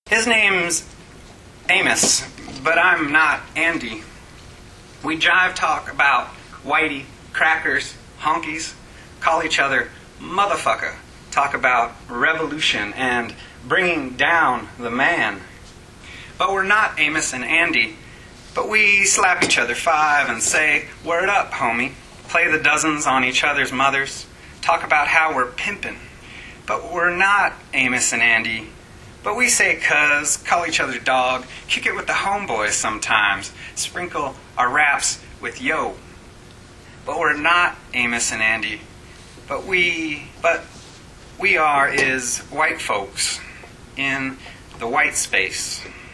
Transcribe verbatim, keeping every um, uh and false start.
His name's Amos, but I'm not Andy. We jive talk about whitey, crackers, honkies, call each other motherfucker, talk about revolution and bringing down the man. But we're not Amos and Andy, but we slap each other five and say, word up, homie, play the dozens on each other's mothers, talk about how we're pimpin'. But we're not Amos and Andy, but we say cuz, call each other dog, kick it with the homeboys sometimes, sprinkle our raps with yo. But we're not Amos and Andy, but we, but we are is white folks in the white space.